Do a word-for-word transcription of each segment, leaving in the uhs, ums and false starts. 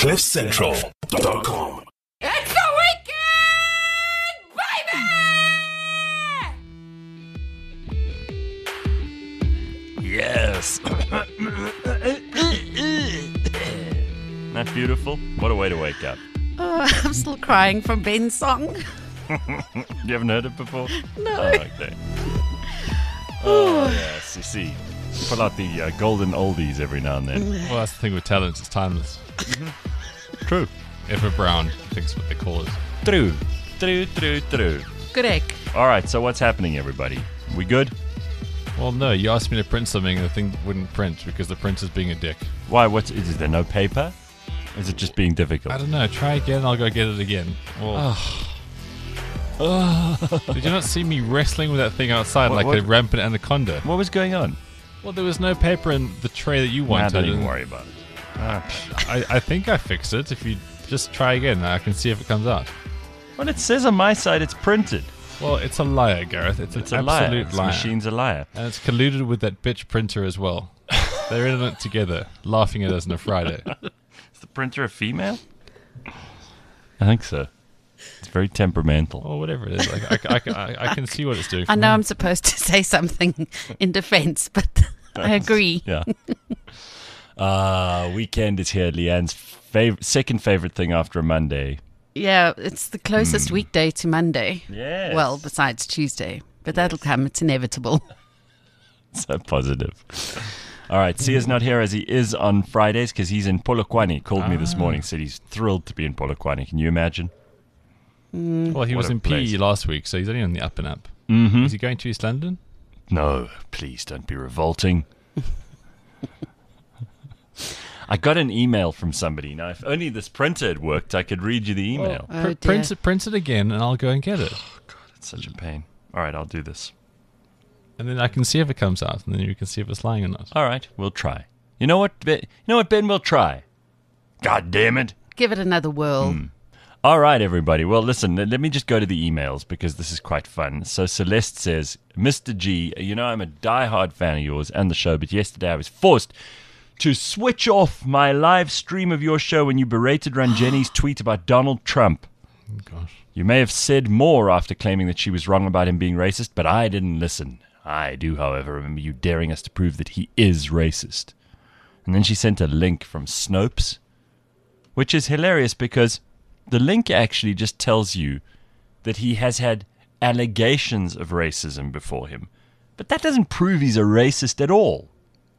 cliff central dot com. It's the weekend, baby! Yes. Isn't that beautiful? What a way to wake up. Oh, I'm still crying from Ben's song. You haven't heard it before? No. Oh, okay. Oh, yes. You see, pull out the uh, golden oldies every now and then. Well, that's the thing with talent. It's timeless. True. Ever Brown, I think is what they call it. True. True, true, true. Correct. All right, so what's happening, everybody? We good? Well, no, you asked me to print something and the thing wouldn't print because the printer's being a dick. Why? What's, is there no paper? Or is it just being difficult? I don't know. Try again, I'll go get it again. Well, did you not see me wrestling with that thing outside What- like what- a rampant anaconda? What was going on? Well, there was no paper in the tray that you Nah, wanted. don't even and worry about it. Ah. I, I think I fixed it. If you just try again, I can see if it comes out. Well, it says on my side it's printed. Well, it's a liar, Gareth. It's, It's an a liar. absolute This liar. machine's a liar. And it's colluded with that bitch printer as well. They're in it together, laughing at us on a Friday. Is the printer a female? I think so. It's very temperamental. Or whatever it is. Like, I, I, I, I can see what it's doing. I from know here. I'm supposed to say something in defense, but I agree. Yeah. uh, weekend is here. Leanne's fav- second favorite thing after a Monday. Yeah, it's the closest weekday to Monday. Yes. Well, besides Tuesday. But that'll come. It's inevitable. So positive. All right, Sia's not here as he is on Fridays because he's in Polokwane. He called me this morning, said he's thrilled to be in Polokwane. Can you imagine? Well, he What was a in P place. E last week, so he's only on the up and up. Mm-hmm. Is he going to East London? No, please don't be revolting. I got an email from somebody. Now, if only this printer had worked, I could read you the email. Oh, Pr- dear. print, it, print it again, and I'll go and get it. It's such a pain. All right, I'll do this. And then I can see if it comes out, and then you can see if it's lying or not. All right, we'll try. You know what, Ben? You know what, Ben? We'll try. God damn it. Give it another whirl. Hmm. All right, everybody. Well, listen, let let me just go to the emails because this is quite fun. So Celeste says, Mister G, you know I'm a diehard fan of yours and the show, but yesterday I was forced to switch off my live stream of your show when you berated Ranjeni's tweet about Donald Trump. Oh, gosh. You may have said more after claiming that she was wrong about him being racist, but I didn't listen. I do, however, remember you daring us to prove that he is racist. And then she sent a link from Snopes, which is hilarious because the link actually just tells you that he has had allegations of racism before him. But that doesn't prove he's a racist at all.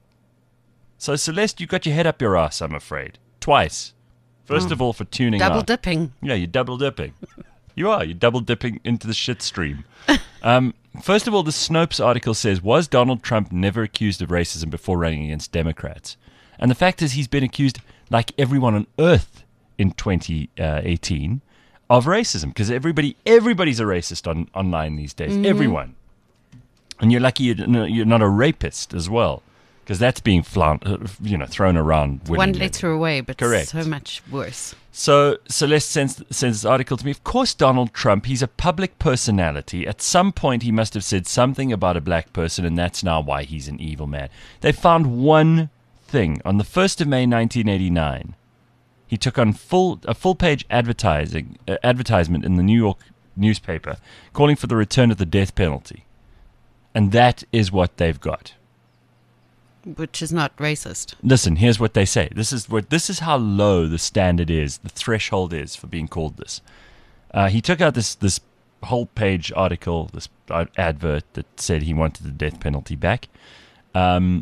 So, Celeste, you got your head up your ass, I'm afraid. Twice. First of all, for tuning Double out. dipping. Yeah, you're double dipping. You are. You're double dipping into the shit stream. Um, first of all, the Snopes article says, was Donald Trump never accused of racism before running against Democrats? And the fact is he's been accused, like everyone on earth in twenty eighteen, of racism. Because everybody, everybody's a racist on online these days. Mm-hmm. Everyone. And you're lucky you're, you're not a rapist as well. Because that's being flaunt, you know, thrown around. One willingly. letter away, but Correct. so much worse. So Celeste sends, sends this article to me. Of course, Donald Trump, he's a public personality. At some point, he must have said something about a black person, and that's now why he's an evil man. They found one thing. On the first of May, nineteen eighty-nine, he took on full a full-page advertising uh, advertisement in the New York newspaper calling for the return of the death penalty. And that is what they've got. Which is not racist. Listen, here's what they say. This is what this is how low the standard is, the threshold is for being called this. Uh, he took out this this whole page article, this advert that said he wanted the death penalty back, um,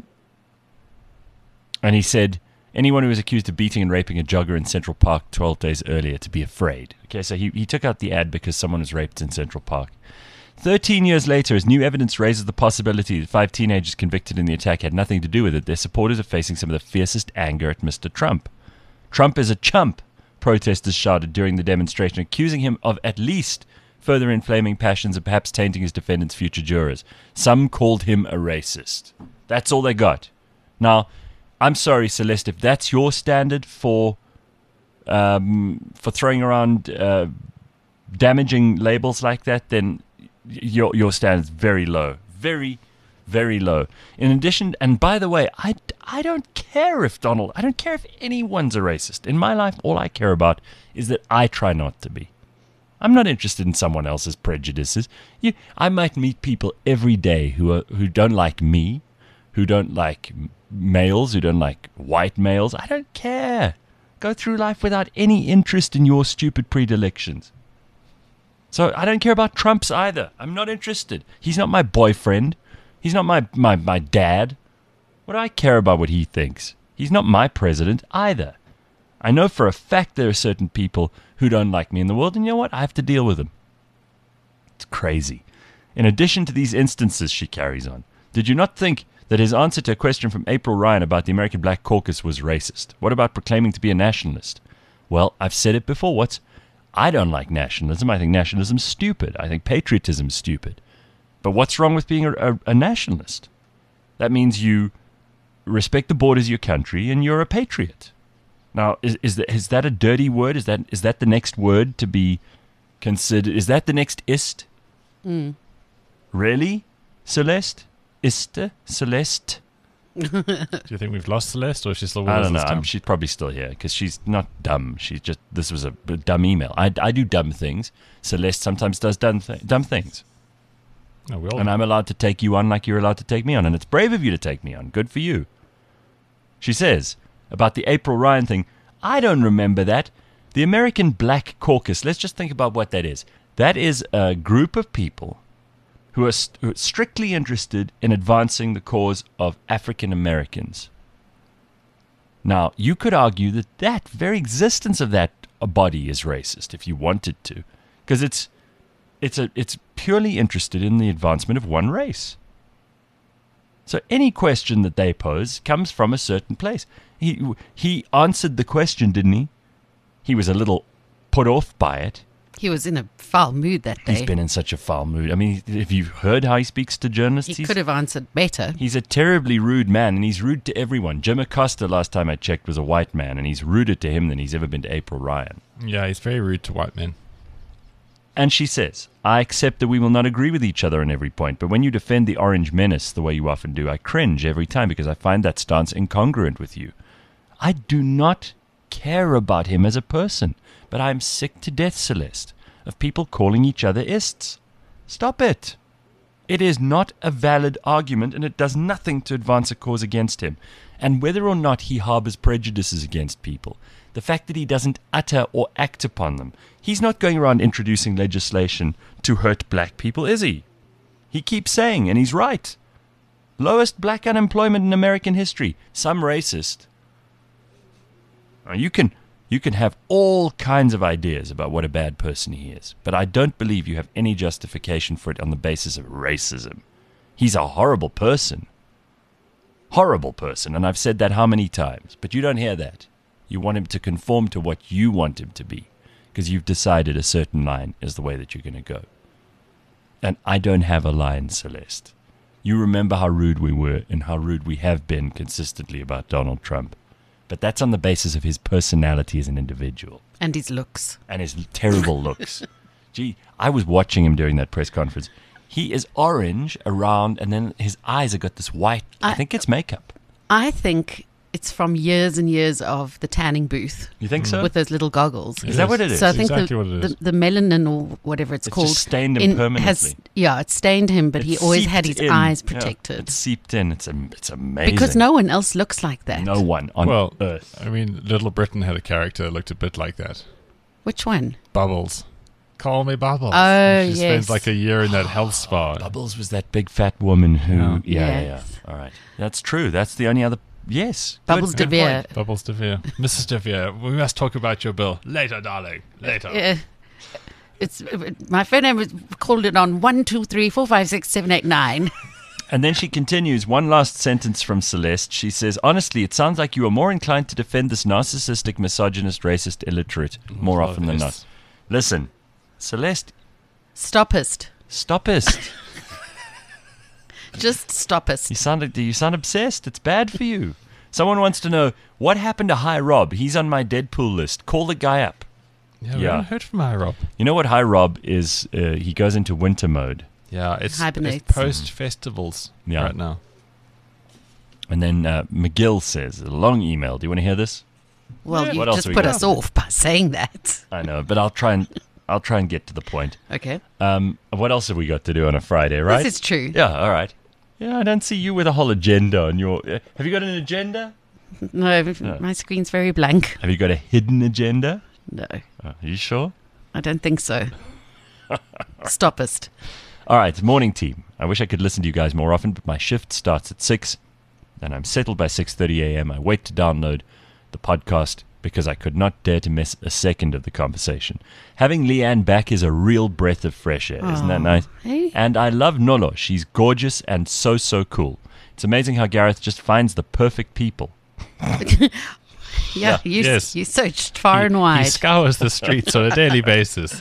and he said anyone who was accused of beating and raping a jogger in Central Park twelve days earlier to be afraid. Okay, so he he took out the ad because someone was raped in Central Park. Thirteen years later, as new evidence raises the possibility that five teenagers convicted in the attack had nothing to do with it, their supporters are facing some of the fiercest anger at Mister Trump. Trump is a chump, protesters shouted during the demonstration, accusing him of at least further inflaming passions and perhaps tainting his defendants' future jurors. Some called him a racist. That's all they got. Now, I'm sorry, Celeste, if that's your standard for um, for throwing around uh, damaging labels like that, then your your standard's very low. Very, Very low. In addition, and by the way, I, I don't care if Donald, I don't care if anyone's a racist. In my life, all I care about is that I try not to be. I'm not interested in someone else's prejudices. You, I might meet people every day who are, who don't like me, who don't like males, who don't like white males. I don't care. Go through life without any interest in your stupid predilections. So I don't care about Trump's either. I'm not interested. He's not my boyfriend. He's not my, my, my dad. What do I care about what he thinks? He's not my president either. I know for a fact there are certain people who don't like me in the world, and you know what? I have to deal with them. It's crazy. In addition to these instances, she carries on, did you not think that his answer to a question from April Ryan about the American Black Caucus was racist? What about proclaiming to be a nationalist? Well, I've said it before. What's I don't like nationalism. I think nationalism's stupid. I think patriotism's stupid. But what's wrong with being a, a, a nationalist? That means you respect the borders of your country and you're a patriot. Now, is is that, is that a dirty word? Is that is that the next word to be considered? Is that the next ist? Mm. Really, Celeste? Iste? Celeste? Do you think we've lost Celeste, or is she still with I us don't know. this time? I'm, she's probably still here because she's not dumb. She's just, this was a, a dumb email. I, I do dumb things. Celeste sometimes does dumb, th- dumb things. Oh, we all And I'm allowed to take you on like you're allowed to take me on. And it's brave of you to take me on. Good for you. She says, about the April Ryan thing, I don't remember that. The American Black Caucus, let's just think about what that is. That is a group of people who are, st- who are strictly interested in advancing the cause of African Americans. Now, you could argue that that very existence of that body is racist if you wanted to, because it's it's a it's purely interested in the advancement of one race. So any question that they pose comes from a certain place. He he answered the question, didn't he? He was a little put off by it. He was in a foul mood that day. He's been in such a foul mood. I mean, have you heard how he speaks to journalists? He He's- could have answered better. He's a terribly rude man, and he's rude to everyone. Jim Acosta, last time I checked, was a white man, and he's ruder to him than he's ever been to April Ryan. Yeah, he's very rude to white men. And she says, I accept that we will not agree with each other on every point, but when you defend the Orange Menace the way you often do, I cringe every time because I find that stance incongruent with you. I do not care about him as a person, but I am sick to death, Celeste, of people calling each other ists. Stop it. It is not a valid argument, and it does nothing to advance a cause against him. And whether or not he harbors prejudices against people, the fact that he doesn't utter or act upon them, he's not going around introducing legislation to hurt black people, is he? He keeps saying, and he's right, lowest black unemployment in American history. Some racist. Now, you can you can have all kinds of ideas about what a bad person he is, but I don't believe you have any justification for it on the basis of racism. He's a horrible person. Horrible person, and I've said that how many times, but you don't hear that. You want him to conform to what you want him to be, because you've decided a certain line is the way that you're going to go. And I don't have a line, Celeste. You remember how rude we were and how rude we have been consistently about Donald Trump. But that's on the basis of his personality as an individual. And his looks. And his terrible looks. Gee, I was watching him during that press conference. He is orange around, and then his eyes have got this white, I, I think it's makeup. I think it's from years and years of the tanning booth. You think so? With those little goggles. Is that what it is? So I think exactly the, what it is. the, the melanin or whatever it's, It's called. just stained him in- permanently. Has, yeah, it stained him, but he It's always had seeped his in. eyes Yeah, protected. it's seeped in. It's, a, it's amazing. Because no one else looks like that. No one on well, earth. I mean, Little Britain had a character that looked a bit like that. Which one? Bubbles. Call me Bubbles. Oh, she yes. spends like a year in that health spa. Bubbles was that big fat woman who... Yeah. Yeah, yeah, yeah. Yes. All right. That's true. That's the only other... Yes. Bubbles Good- good de Vere. point. Bubbles de Vere. Missus de Vere, we must talk about your bill. Later, darling. Later. Yeah. It's my phone number called it on one two three four five six seven eight nine. And then she continues, one last sentence from Celeste. She says, honestly, it sounds like you are more inclined to defend this narcissistic, misogynist, racist illiterate more Love often than this. not. Listen, Celeste, Stopist. stopist. Just stopist. You sound, you sound obsessed. It's bad for you. Someone wants to know, what happened to Hi Rob? He's on my Deadpool list. Call the guy up. Yeah, we Yeah. haven't heard from her, Rob. You know what Hi Rob is? Uh, he goes into winter mode. Yeah, it's, Hibernates. it's post festivals Yeah. right now. And then uh, McGill says, a long email. Do you want to hear this? Well, you What else just have we put got? us off by saying that. I know, but I'll try and I'll try and get to the point. Okay. Um, what else have we got to do on a Friday, right? This is true. Yeah, all right. Yeah, I don't see you with a whole agenda on your. Uh, have you got an agenda? No, my screen's very blank. Have you got a hidden agenda? No, Uh, are you sure? I don't think so. Stoppist. All right, morning team. I wish I could listen to you guys more often, but my shift starts at six, and I'm settled by six thirty a.m. I wait to download the podcast because I could not dare to miss a second of the conversation. Having Leanne back is a real breath of fresh air. Isn't that Aw, nice? hey? And I love Nolo. She's gorgeous and so, so cool. It's amazing how Gareth just finds the perfect people. Yeah, you, yes. you searched far he, and wide. He scours the streets on a daily basis.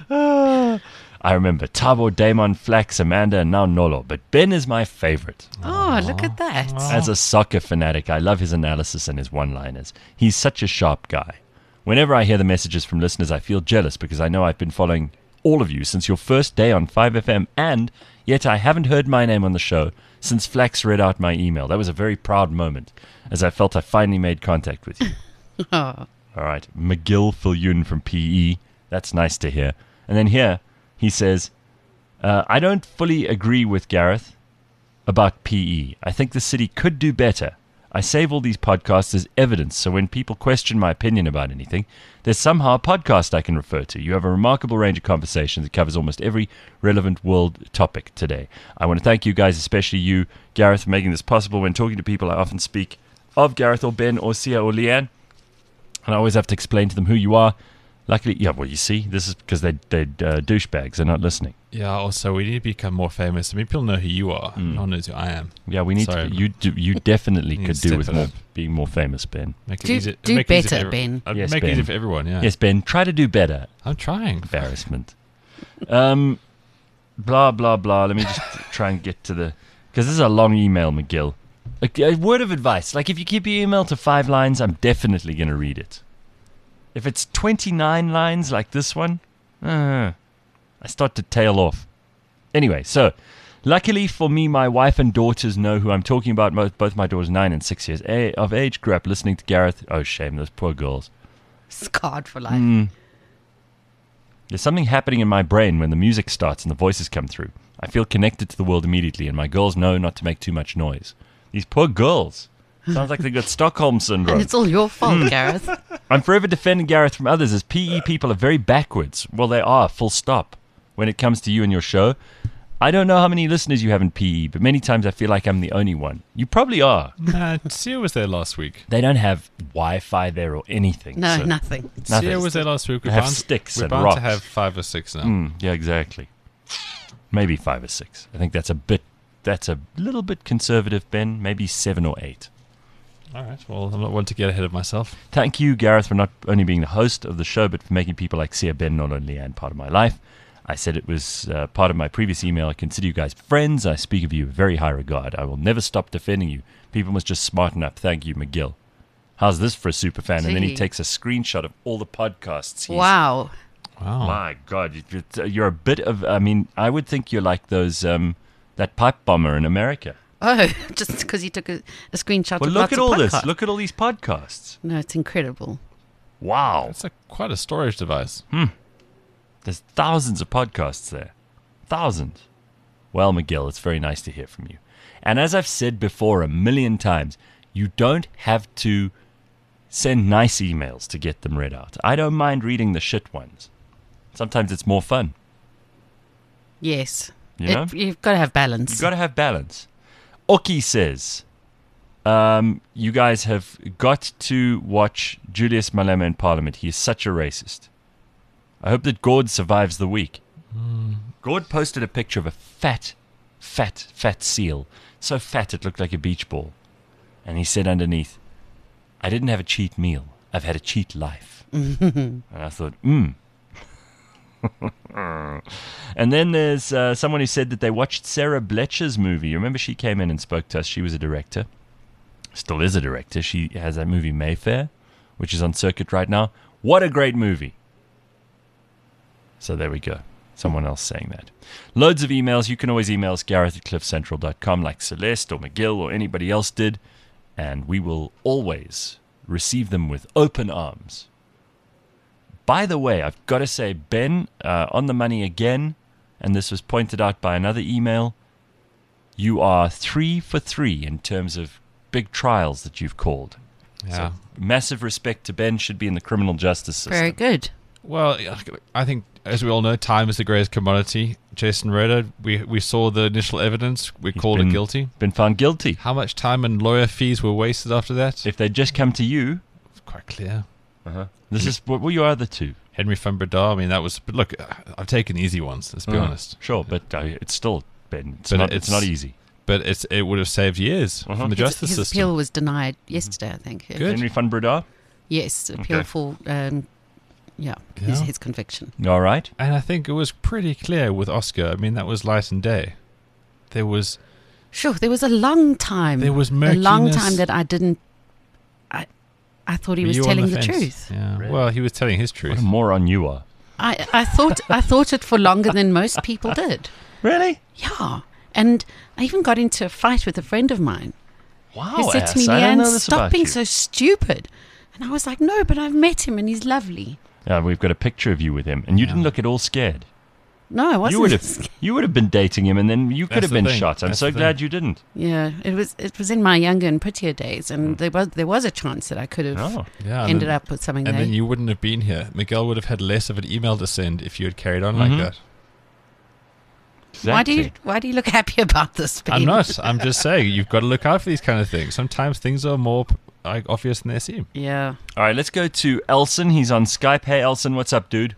I remember Tabo, Damon, Flax, Amanda, and now Nolo. But Ben is my favorite. Oh, look at that. As a soccer fanatic, I love his analysis and his one-liners. He's such a sharp guy. Whenever I hear the messages from listeners, I feel jealous because I know I've been following all of you since your first day on five F M, and yet I haven't heard my name on the show since Flax read out my email. That was a very proud moment, as I felt I finally made contact with you. Oh, All right, McGill Filyun from P E. That's nice to hear. And then here, he says, uh, I don't fully agree with Gareth about P E. I think the city could do better. I save all these podcasts as evidence, so when people question my opinion about anything, there's somehow a podcast I can refer to. You have a remarkable range of conversations that covers almost every relevant world topic today. I want to thank you guys, especially you, Gareth, for making this possible. When talking to people, I often speak of Gareth or Ben or Sia or Leanne, and I always have to explain to them who you are. Luckily, yeah, well, you see, this is because they, they're uh, douchebags. They're not listening. Yeah, also, we need to become more famous. I mean, people know who you are. Mm. No one knows who I am. Yeah, we need Sorry. to. You do, you definitely Need could to do step with it more, up. being more famous, Ben. Make it Do- easy, do make it easy for better, every- Ben. I'd Yes, make it easy Ben. for everyone, yeah. Yes, Ben, try to do better. I'm trying. Embarrassment. um, blah, blah, blah. Let me just try and get to the... Because this is a long email, McGill. A, a word of advice. Like, if you keep your email to five lines, I'm definitely going to read it. If it's twenty-nine lines like this one, uh, I start to tail off. Anyway, so... Luckily for me, my wife and daughters know who I'm talking about. Mo- Both my daughters, nine and six years a- of age, grew up listening to Gareth. Oh, shame, those poor girls. scarred for life. Mm. There's something happening in my brain when the music starts and the voices come through. I feel connected to the world immediately, and my girls know not to make too much noise. These poor girls. Sounds like they got Stockholm syndrome. And it's all your fault, Mm. Gareth. I'm forever defending Gareth from others, as P E people are very backwards. Well, they are, full stop. When it comes to you and your show, I don't know how many listeners you have in P E, but many times I feel like I'm the only one. You probably are. Nah, Sia was there last week. They don't have Wi-Fi there or anything. No, so- nothing. Nothing. Sia was there last week. They We're have bound, sticks we're and bound rocks. to have five or six now. Mm, yeah, exactly. Maybe five or six. I think that's a bit. That's a little bit conservative, Ben. Maybe seven or eight. All right. Well, I'm not one to get ahead of myself. Thank you, Gareth, for not only being the host of the show, but for making people like Sia, Ben, Nolo, and Leanne part of my life. I said it was uh, part of my previous email. I consider you guys friends. I speak of you with very high regard. I will never stop defending you. People must just smarten up. Thank you, McGill. How's this for a super fan? And then he Gee. takes a screenshot of all the podcasts. He's, Wow. Wow. My God, you- you're, you're a bit of. I mean, I would think you're like those um, that pipe bomber in America. Oh, just because he took a, a screenshot Well, of look lots at of all this. podcasts. Look at all these podcasts. No, it's incredible. Wow, That's a, quite a storage device. there's thousands of podcasts there. Thousands. Well, McGill, it's very nice to hear from you. And as I've said before a million times, you don't have to send nice emails to get them read out. I don't mind reading the shit ones. Sometimes it's more fun. Yes. You It- know? you've got to have balance. You've got to have balance. Oki says, um, you guys have got to watch Julius Malema in Parliament. He is such a racist. I hope that Gord survives the week. Gord posted a picture of a fat, fat, fat seal. So fat it looked like a beach ball. And he said underneath, I didn't have a cheat meal. I've had a cheat life. And I thought, hmm. And then there's uh, someone who said that they watched Sarah Bletcher's movie. You remember she came in and spoke to us. She was a director. Still is a director. She has that movie Mayfair, which is on circuit right now. What a great movie. So there we go. Someone else saying that. Loads of emails. You can always email us, Gareth at cliff central dot com, like Celeste or McGill or anybody else did. And we will always receive them with open arms. By the way, I've got to say, Ben, uh, on the money again, and this was pointed out by another email, you are three for three in terms of big trials that you've called. Yeah. So massive respect to Ben, should be in the criminal justice system. Very good. Well, I think, as we all know, time is the greatest commodity. Jason Rader, we we saw the initial evidence. We He's called been- it guilty. Been found guilty. How much time and lawyer fees were wasted after that? If they'd just come to you, It's quite clear. uh-huh. this is what were your other two? Henry van Breda, I mean, that was... But look, I've taken easy ones, let's be Uh, honest. Sure, but uh, it's still, Ben, it's, But not, it's, it's- not easy. But it's it would have saved years Uh-huh. from the His, justice his system. appeal was denied yesterday, I think. Good. Henry van Breda? Yes, appeal Okay. for, um, yeah, His, Yeah. his conviction. All right. And I think it was pretty clear with Oscar. I mean, that was light and day. There was... Sure, there was a long time. There was a long murkiness. time that I didn't. I, I thought he Were was you on telling the, fence? truth. Yeah. Really? Well, he was telling his What truth. a moron you are. I, I thought I thought it for longer than most people did. Really? Yeah, and I even got into a fight with a friend of mine Wow, who said ass. to me, I didn't know "Leanne, this stop about being you." so stupid." And I was like, "No, but I've met him and he's lovely." Yeah, we've got a picture of you with him, and you Yeah. didn't look at all scared. No, I wasn't. You would have, you would have been dating him, and then you could That's have the been thing. shot. I'm That's so the glad thing. you didn't. Yeah, it was it was in my younger and prettier days, and there was there was a chance that I could have Oh, Yeah, and ended then, up with something. and there. then you wouldn't have been here. Miguel would have had less of an email to send if you had carried on Mhm. like that. exactly. Why do you why do you look happy about this? Ben? I'm not. I'm just saying you've got to look out for these kind of things. Sometimes things are more like obvious than they seem. Yeah. All right, let's go to Elson. He's on Skype. Hey, Elson, what's up, dude?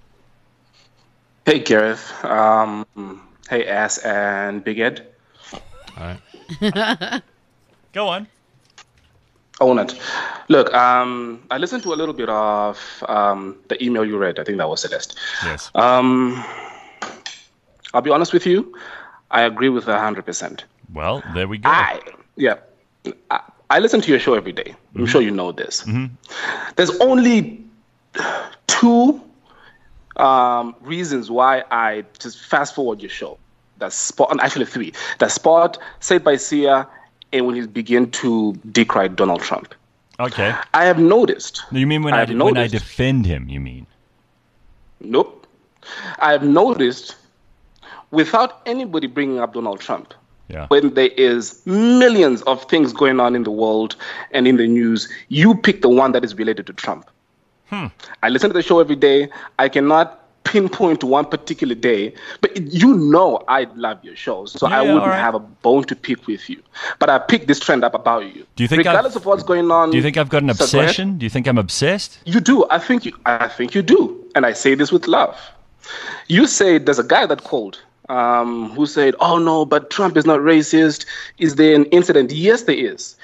Hey, Gareth. Um, hey, Ass and Big Ed. All right. Go on. Own it. Look, um, I listened to a little bit of um, the email you read. I think that was Celeste. Yes. Um, I'll be honest with you. I agree with her one hundred percent. Well, there we go. I, yeah. I, I listen to your show every day. I'm sure you know this. There's only two um, reasons why I just fast forward your show. That's Spot, actually three. That's Spot, Saved by Sia, and when you begin to decry Donald Trump. Okay. I have noticed. You mean when I, I've de- when I noticed- defend him, you mean? Nope. I have noticed, without anybody bringing up Donald Trump, Yeah. when there is millions of things going on in the world and in the news, you pick the one that is related to Trump. Hmm. I listen to the show every day. I cannot pinpoint to one particular day, but it- you know I love your shows, so Yeah, I yeah, wouldn't all right. have a bone to pick with you. But I picked this trend up about you. Do you think I've- regardless of what's going on? Do you think I've got an So go ahead. obsession? Do you think I'm obsessed? You do. I think you. I think you do, and I say this with love. You say there's a guy that called um, who said, "Oh no, but Trump is not racist. Is there an incident?" Yes, there is.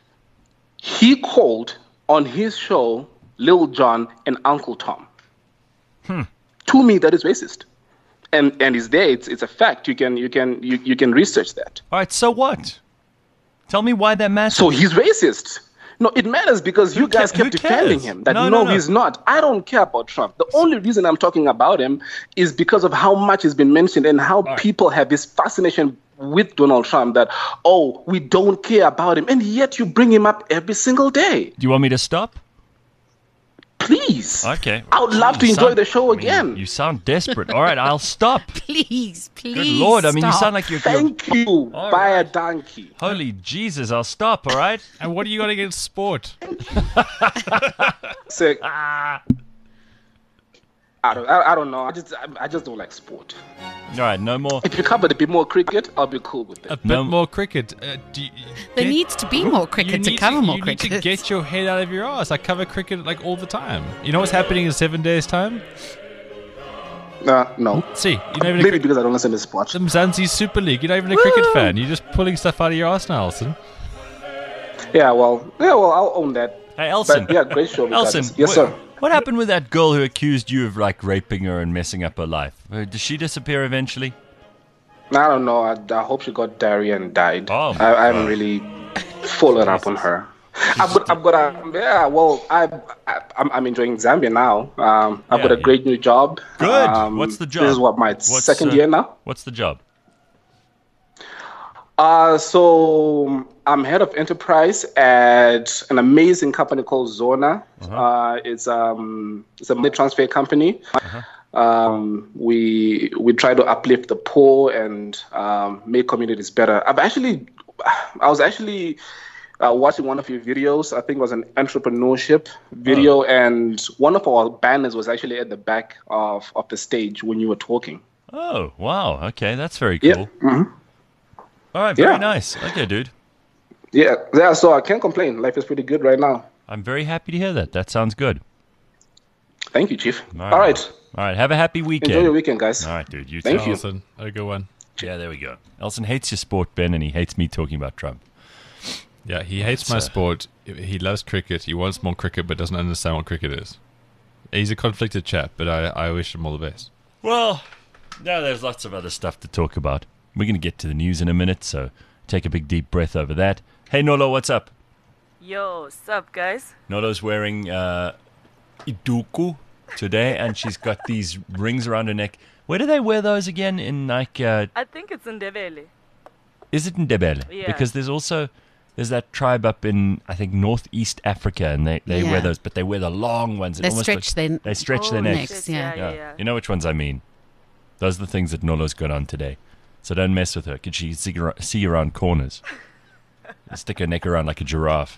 He called on his show Lil Jon and Uncle Tom. Hmm. To me, that is racist, and and it's there. It's it's a fact. You can you can you, you can research that. All right, so what? Tell me why that matters. So he's racist. No, it matters because you Who ca- guys who kept defending cares? him. That No, no, no, no. he's not. I don't care about Trump. The only reason I'm talking about him is because of how much has been mentioned and how right. people have this fascination with Donald Trump that, oh, we don't care about him. And yet you bring him up every single day. Do you want me to stop? Please. Okay. I would love to You enjoy sound- the show I mean, again. You sound desperate. All right, I'll stop. Please, please. Good Lord. I mean, you stop. sound like you're... you're Thank you, All by a right. donkey. Holy Jesus, I'll stop, all right? And what do you got against sport? Sick. I don't, I, I don't know. I just I, I just don't like sport. All right, no more. If you covered a bit more cricket, I'll be cool with it. A bit No- more cricket. Uh, do you, There get- needs to be more you cricket to need cover more you cricket. need to get your head out of your ass. I cover cricket like all the time. You know what's happening in seven days' time? Uh, no. See, you're not even a Maybe cri- because I don't listen to sports. the Mzansi Super League. You're not even a cricket fan. You're just pulling stuff out of your ass now, Alison. Yeah, well, yeah, well, I'll own that. Hey, Elson. But yeah, great show. regardless. Elson. Yes, what, sir. What happened with that girl who accused you of, like, raping her and messing up her life? Uh, Does she disappear eventually? I don't know. I, I hope she got diarrhea and died. Oh, I, I haven't God. really followed up on her. I've got, I've got a, yeah, well, I, I, I'm, I'm enjoying Zambia now. Um, I've Yeah, got a yeah. great new job. Good. Um, What's the job? This is what, my What's, second uh, year now. What's the job? Uh, so I'm head of enterprise at an amazing company called Zona. Uh-huh. Uh, it's um it's a money transfer company. Um, we we try to uplift the poor and um, make communities better. I've actually I was actually uh, watching one of your videos. I think it was an entrepreneurship video, and one of our banners was actually at the back of, of the stage when you were talking. Oh, wow. Okay, that's very cool. Yeah. Mhm. All right, very Yeah. nice. Okay, dude. Yeah, yeah. So I can't complain. Life is pretty good right now. I'm very happy to hear that. That sounds good. Thank you, Chief. All All right. right. All right, have a happy weekend. Enjoy your weekend, guys. All right, dude. You Thank too. you. Elson, a good one. Yeah, there we go. Elson hates your sport, Ben, and he hates me talking about Trump. Yeah, he hates my That's, uh, sport. He loves cricket. He wants more cricket, but doesn't understand what cricket is. He's a conflicted chap, but I, I wish him all the best. Well, no, there's lots of other stuff to talk about. We're going to get to the news in a minute, so take a big deep breath over that. Hey, Nolo, what's up? Yo, sup, guys? Nolo's wearing uh, iduku today, and she's got these rings around her neck. Where do they wear those again? In like, uh, I think it's in Ndebele. is it in Ndebele? Yeah. Because there's also there's that tribe up in I think northeast Africa, and they, they Yeah. wear those, but they wear the long ones. It They almost stretch looks- their- they stretch Oh, their necks. necks, shit, yeah. yeah, yeah, yeah. You know which ones I mean. Those are the things that Nolo's got on today. So don't mess with her, because she can see, ar- see around corners. Stick her neck around like a giraffe.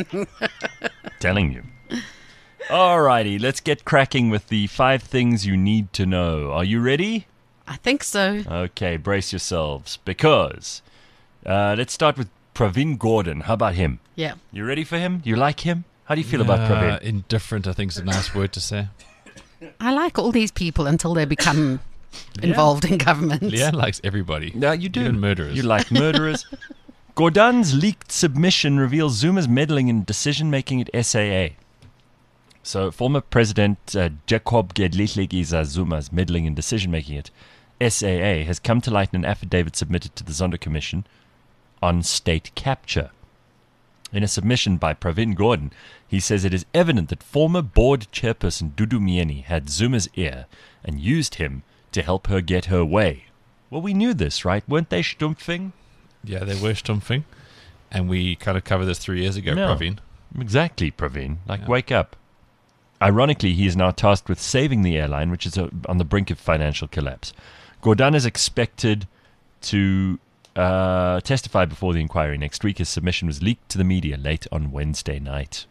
Telling you. Alrighty, let's get cracking with the five things you need to know. Are you ready? I think so. Okay, brace yourselves, because uh, let's start with Praveen Gordhan. How about him? Yeah. You ready for him? You like him? How do you feel about Uh, Praveen? indifferent, I think, is a nice word to say. I like all these people until they become involved in government. Leanne likes everybody. Yeah, you do. Even murderers. You like murderers. Gordhan's leaked submission reveals Zuma's meddling in decision-making at S A A. So, former President uh, Jacob Gedleyihlekisa Zuma's meddling in decision-making at S A A has come to light in an affidavit submitted to the Zondo Commission on state capture. In a submission by Praveen Gordhan, he says it is evident that former board chairperson Dudu Myeni had Zuma's ear and used him to help her get her way. Well, we knew this, right? Weren't they stumpfing? Yeah, they were stumping. And we kind of covered this three years ago, No. Praveen. Exactly, Praveen. Like, Yeah. wake up. Ironically, he is now tasked with saving the airline, which is uh, on the brink of financial collapse. Gordhan is expected to uh, testify before the inquiry next week. His submission was leaked to the media late on Wednesday night.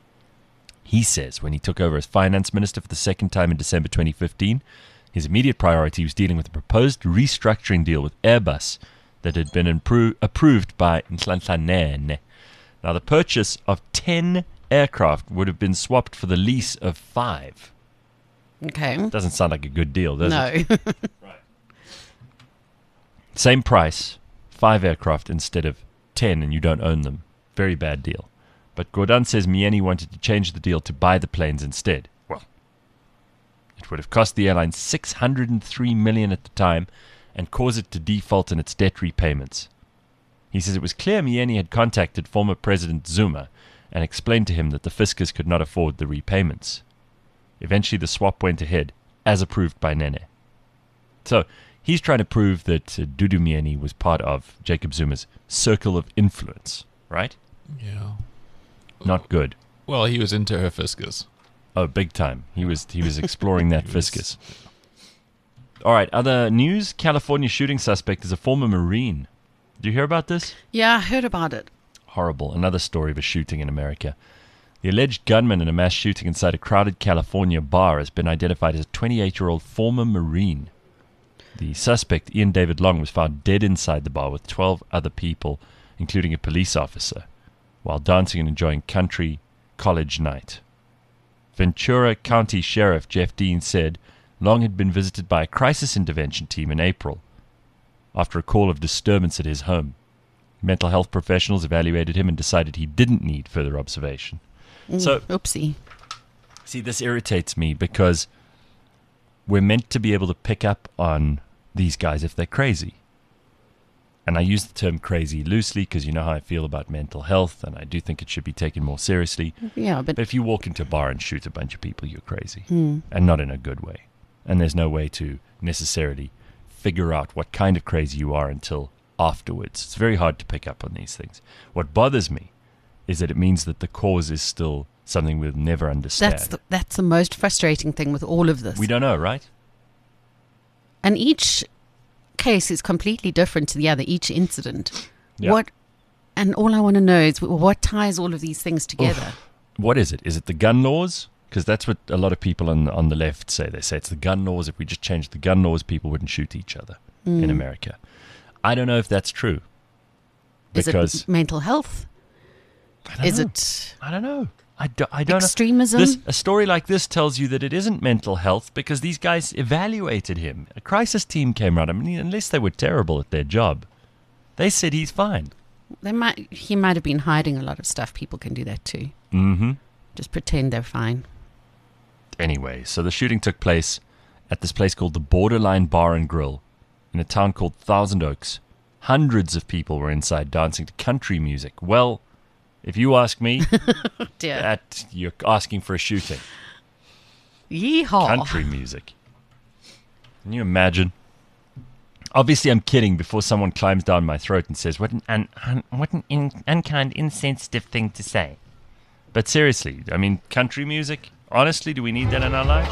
He says when he took over as finance minister for the second time in December twenty fifteen, his immediate priority was dealing with a proposed restructuring deal with Airbus that had been impro- approved by Nhlanhla Nene. Now, the purchase of ten aircraft would have been swapped for the lease of five. Okay. Doesn't sound like a good deal, does it? No. Same price, five aircraft instead of ten, and you don't own them. Very bad deal. But Gordhan says Myeni wanted to change the deal to buy the planes instead. Well, it would have cost the airline six hundred three million dollars at the time and cause it to default in its debt repayments. He says it was clear Myeni had contacted former President Zuma and explained to him that the fiscus could not afford the repayments. Eventually, the swap went ahead, as approved by Nene. So, he's trying to prove that uh, Dudu Myeni was part of Jacob Zuma's circle of influence, right? Yeah. Not good. Well, he was into her fiscus. Oh, big time. He was he was exploring that He was- fiscus. All right, other news. California shooting suspect is a former Marine. Did you hear about this? Yeah, I heard about it. Horrible. Another story of a shooting in America. The alleged gunman in a mass shooting inside a crowded California bar has been identified as a twenty-eight-year-old former Marine. The suspect, Ian David Long, was found dead inside the bar with twelve other people, including a police officer, while dancing and enjoying country college night. Ventura County Sheriff Jeff Dean said Long had been visited by a crisis intervention team in April after a call of disturbance at his home. Mental health professionals evaluated him and decided he didn't need further observation. So, Oopsie. see, this irritates me because we're meant to be able to pick up on these guys if they're crazy. and I use the term crazy loosely because you know how I feel about mental health, and I do think it should be taken more seriously. Yeah, but But if you walk into a bar and shoot a bunch of people, you're crazy, and not in a good way. And there's no way to necessarily figure out what kind of crazy you are until afterwards. It's very hard to pick up on these things. What bothers me is that it means that the cause is still something we'll never understand. that's the, that's the most frustrating thing with all of this. We don't know, right? And each case is completely different to the other, each incident. Yeah. What, and all I want to know is what ties all of these things together. What is it? Is it the gun laws? Because that's what a lot of people on on the left say. They say it's the gun laws. If we just changed the gun laws, people wouldn't shoot each other in America. I don't know if that's true. Is Because it mental health? I don't Is know. it I don't know. I, do, I don't extremism? know. This, a story like this tells you that it isn't mental health because these guys evaluated him. A crisis team came around. I mean, unless they were terrible at their job, they said he's fine. They might. He might have been hiding a lot of stuff. People can do that too. Mm-hmm. Just pretend they're fine. Anyway, so the shooting took place at this place called the Borderline Bar and Grill in a town called Thousand Oaks. Hundreds of people were inside dancing to country music. Well, if you ask me, Dear. that you're asking for a shooting. Yeehaw. Country music. Can you imagine? Obviously, I'm kidding before someone climbs down my throat and says, what an, un, un, what an in, unkind, insensitive thing to say. But seriously, I mean, country music? Honestly, do we need that in our lives?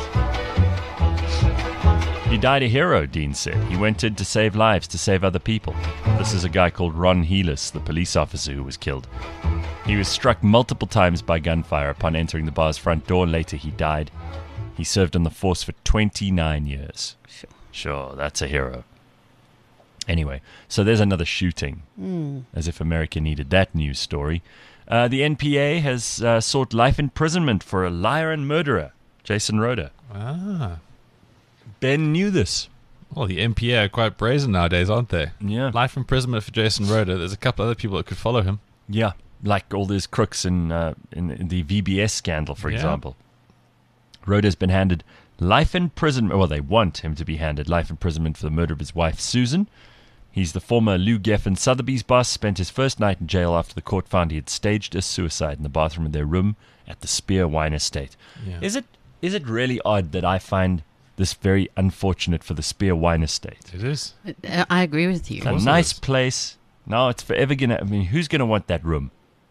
He died a hero, Dean said. He went in to save lives, to save other people. This is a guy called Ron Heelis, the police officer who was killed. He was struck multiple times by gunfire upon entering the bar's front door. Later, he died. He served on the force for twenty-nine years. Sure. Sure, that's a hero. Anyway, so there's another shooting. Mm. As if America needed that news story. Uh, the N P A has uh, sought life imprisonment for a liar and murderer, Jason Rhoda. Ah. Ben knew this. Well, the N P A are quite brazen nowadays, aren't they? Yeah. Life imprisonment for Jason Rhoda. There's a couple other people that could follow him. Yeah, like all those crooks in, uh, in, in the V B S scandal, for Yeah. example. Rhoda's been handed life imprisonment. Well, they want him to be handed life imprisonment for the murder of his wife, Susan. He's the former Lou Geffen Sotheby's boss, spent his first night in jail after the court found he had staged a suicide in the bathroom of their room at the Spear Wine Estate. Yeah. Is it is it really odd that I find this very unfortunate for the Spear Wine Estate? It is. Uh, I agree with you. It's a course it nice is. place. No, it's forever going to... I mean, who's going to want that room?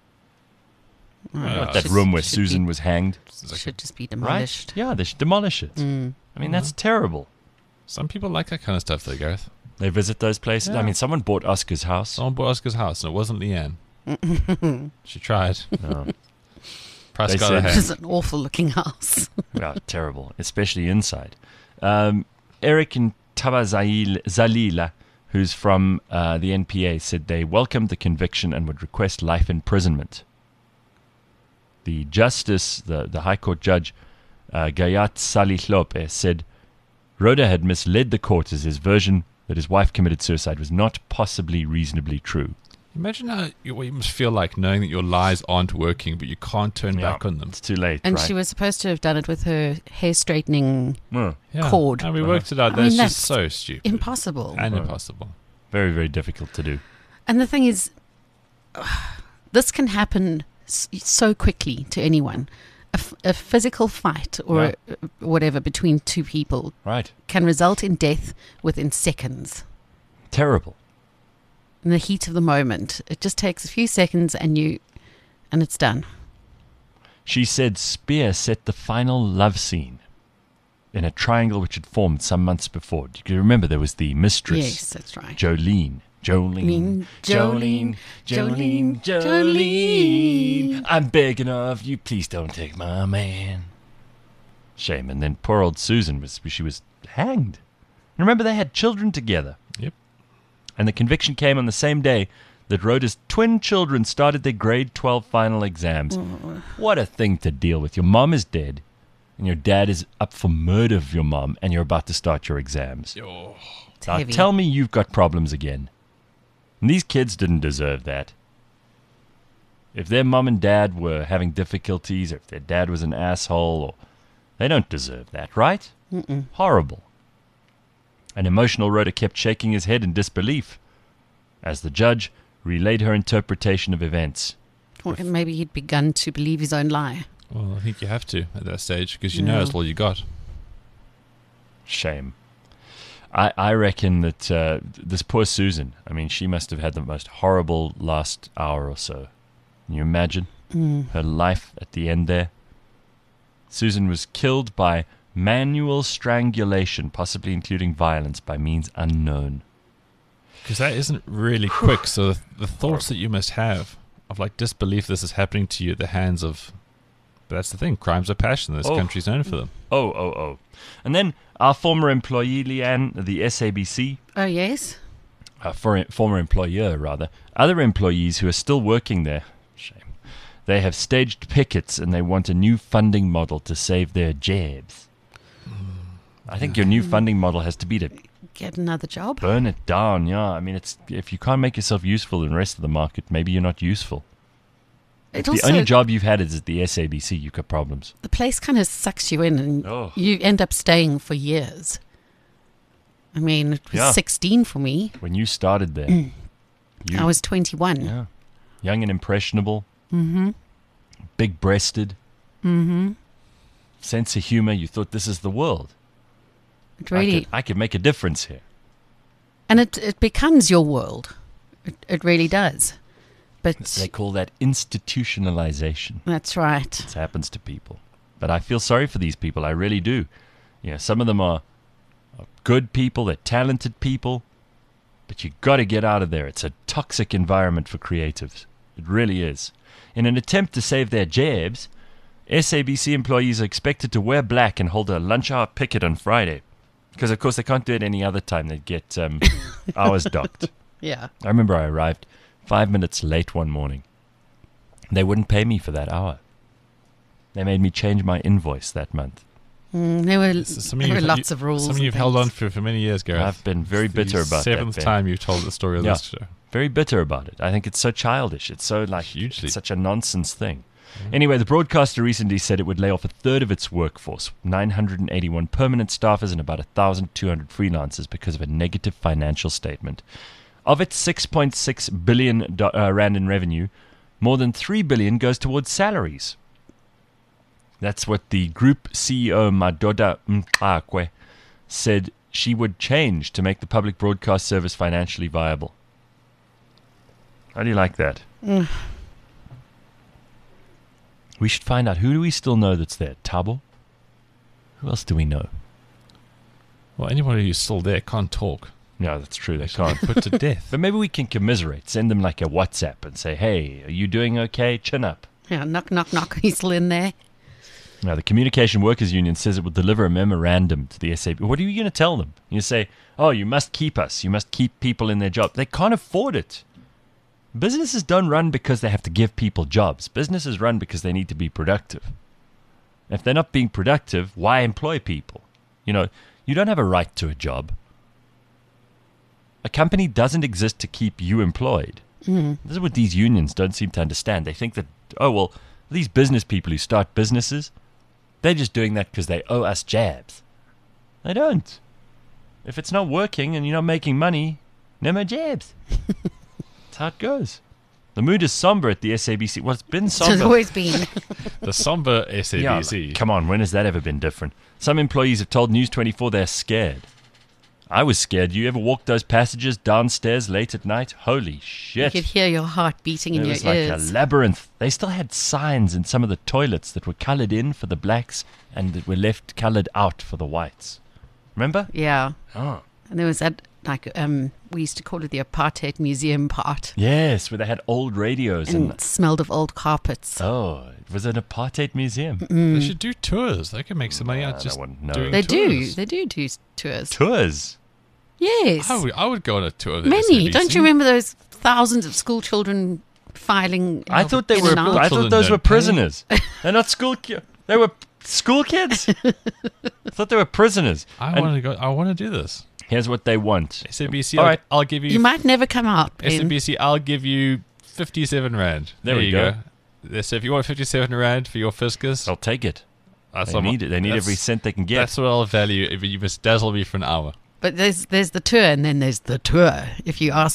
Uh, that should- room where should Susan be- was hanged? Should just be Right? demolished. Yeah, they should demolish it. Mm. I mean, that's terrible. Some people like that kind of stuff, though, Gareth. They visit those places. I Yeah. mean, someone bought Oscar's house. Someone bought Oscar's house, and it wasn't Leanne. She tried. No. Price They got said- her It hand. was an awful looking house. Yeah, terrible, especially inside. Um, Eric and Taba Zail- Zalila, who's from uh, the N P A, said they welcomed the conviction and would request life imprisonment. The justice, the, the High Court judge, uh, Gayat Salih Lopez, said Rhoda had misled the court as his version that his wife committed suicide was not possibly reasonably true. Imagine how you, what you must feel like knowing that your lies aren't working, but you can't turn Yeah, back on them. It's too late, And right? she was supposed to have done it with her hair straightening. Mm, Yeah. Cord. And we worked it out. I That's mean, just that's so stupid Impossible. and Uh, impossible. very, very difficult to do. And the thing is, this can happen s- so quickly to anyone. A, f- a physical fight or Yeah. uh, whatever between two people Right. can result in death within seconds. Terrible. In the heat of the moment, it just takes a few seconds, and you, and it's done. She said Spear set the final love scene in a triangle which had formed some months before. Do you remember there was the mistress, Yes, that's right. Jolene? Jolene, Jolene, Jolene, Jolene, Jolene. I'm begging of you, please don't take my man. Shame. And then poor old Susan was she was hanged. Remember they had children together. Yep. And the conviction came on the same day that Rhoda's twin children started their grade twelve final exams. What a thing to deal with. Your mom is dead, and your dad is up for murder of your mom, and you're about to start your exams. It's Now heavy. tell me you've got problems again. And these kids didn't deserve that. If their mom and dad were having difficulties, or if their dad was an asshole, or they don't deserve that, right? Mm-mm. Horrible. An emotional Rhoda kept shaking his head in disbelief. as the judge relayed her interpretation of events. Or maybe he'd begun to believe his own lie. Well, I think you have to at that stage because you Yeah. know it's all you got. Shame. I, I reckon that uh, this poor Susan, I mean, she must have had the most horrible last hour or so. Can you imagine her life at the end there? Susan was killed by manual strangulation, possibly including violence by means unknown. Because that isn't really quick. So the, the thoughts that you must have of like disbelief this is happening to you at the hands of. But that's the thing. Crimes of passion. This Oh. country's known for them. Oh, oh, oh. And then our former employee, Leanne, the S A B C, Oh, yes? uh, for, former employer, rather, other employees who are still working there, shame, they have staged pickets and they want a new funding model to save their jabs. I think your new funding model has to be to Get another job? burn it down, yeah. I mean, it's if you can't make yourself useful in the rest of the market, maybe you're not useful. It If the also, only job you've had is at the S A B C, you've got problems. the place kind of sucks you in and Oh. you end up staying for years. I mean, it was Yeah. sixteen for me. When you started there, you, I was twenty-one. yeah, young and impressionable, mm-hmm. big-breasted, mm-hmm. sense of humor. You thought this is the world. It I really, could, I could make a difference here. and it, it becomes your world. It, it really does. But They call that institutionalization. that's right. This happens to people. But I feel sorry for these people. I really do. You know, some of them are, are good people. They're talented people. But you got to get out of there. It's a toxic environment for creatives. It really is. In an attempt to save their jabs, S A B C employees are expected to wear black and hold a lunch hour picket on Friday. Because, of course, they can't do it any other time. They'd get um, hours docked. Yeah. I remember I arrived five minutes late one morning. They wouldn't pay me for that hour. They made me change my invoice that month. Mm, there were, This is something there were you've- lots you- of rules. Something and you've held on things. for for many years, Gareth. I've been very It's the bitter about that, seventh Ben. time you've told the story of Yeah. this show. Very bitter about it. I think it's so childish. It's so like Hugely. it's such a nonsense thing. Anyway, the broadcaster recently said it would lay off a third of its workforce, nine hundred eighty-one permanent staffers and about one thousand two hundred freelancers because of a negative financial statement. Of its six point six billion do- uh, rand in revenue, more than three billion goes towards salaries. That's what the group C E O Madoda Mxakwe said she would change to make the public broadcast service financially viable. How do you like that? We should find out, who do we still know that's there? Tabo? Who else do we know? Well, anybody who's still there can't talk. No, that's true. They can't. Put to death. But maybe we can commiserate. Send them like a WhatsApp and say, hey, are you doing okay? Chin up. Yeah, knock, knock, knock. He's still in there. Now, the Communication Workers Union says it will deliver a memorandum to the S A B. What are you going to tell them? You say, oh, you must keep us. You must keep people in their job. They can't afford it. Businesses don't run because they have to give people jobs. Businesses run because they need to be productive. If they're not being productive, why employ people? You know, you don't have a right to a job. A company doesn't exist to keep you employed. Mm. This is what these unions don't seem to understand. They think that, oh, well, these business people who start businesses, they're just doing that because they owe us jabs. They don't. If it's not working and you're not making money, no more jabs. That's how it goes. The mood is somber at the S A B C. Well, it's been It's somber. always been. The somber S A B C. Yeah, like, come on, when has that ever been different? Some employees have told News twenty-four they're scared. I was scared. You ever walk those passages downstairs late at night? Holy You shit. could hear your heart beating in It your was like ears. a labyrinth. They still had signs in some of the toilets that were coloured in for the blacks and that were left coloured out for the whites. Remember? Yeah. Oh. And there was that, like, um, we used to call it the apartheid museum part. Yes, where they had old radios And and... it smelled of old carpets. Oh, it was an apartheid museum. They should do tours. They can make some money I out don't just want- no. doing They do. tours. They do do s- tours. Tours. Yes. I would, I would go on a tour of the Many. S A B C. Don't you remember those thousands of school children filing? I uh, thought they in were. and out? I thought Children those don't were pay. prisoners. They're not school. Ki- they were school kids. I thought they were prisoners. I And want to go. I want to do this. here's what they want. S A B C. All I'll, right. I'll give you. You might never come out. S A Ben. B C. I'll give you fifty-seven rand. There we you go. go. So if you want fifty-seven rand for your fiscus, I'll take it. that's They what- need it. They need that's- every cent they can get. That's what I'll value. If you must dazzle me for an hour. But there's there's the tour, and then there's the tour. If you ask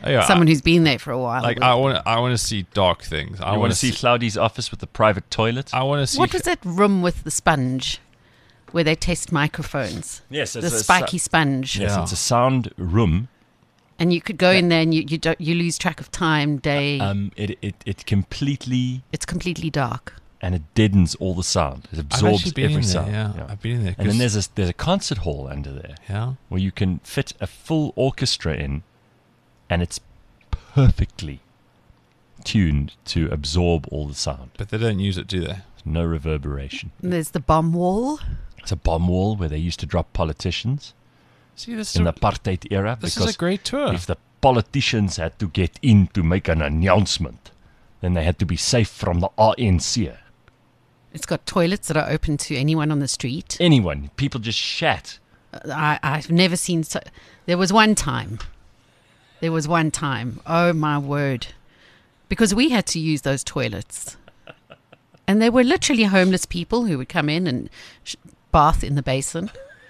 Oh, yeah, Someone I, who's been there for a while. like would. I want I want to see dark things. I You want to see see Cloudy's office with the private toilet? I want to see What was that room with the sponge where they test microphones? Yes, The it's a spiky sou- sponge. Yes, Yeah. it's a sound room. And you could go in there and you you, don't, you lose track of time, day. Um, it, it it completely it's completely dark. and it deadens all the sound. It I've absorbs actually been every in there, sound. yeah. I've been in there. And then 'cause- there's a there's a concert hall under there yeah. where you can fit a full orchestra in, and it's perfectly tuned to absorb all the sound. But they don't use it, do they? No reverberation. And there's the bomb wall. It's a bomb wall where they used to drop politicians See, this in is the a, apartheid era. this because is a great tour. if the politicians had to get in to make an announcement, then they had to be safe from the R N C. It's got toilets that are open to anyone on the street. Anyone, people just shat. I, I've never seen so. There was one time. There was one time. Oh my word! Because we had to use those toilets, and they were literally homeless people who would come in and sh- bath in the basin.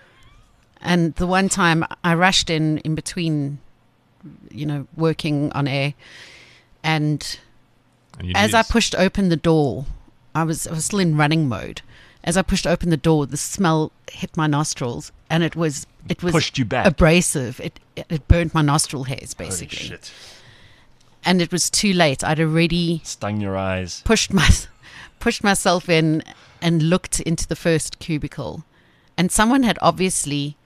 And the one time I rushed in in between, you know, working on air, and And you as need- I pushed open the door, I was I was still in running mode. As I pushed open the door, the smell hit my nostrils, and it was it was Pushed you back. abrasive. It it burnt my nostril hairs basically, Holy shit. and it was too late. I'd already Stung your eyes. pushed my pushed myself in and looked into the first cubicle, and someone had obviously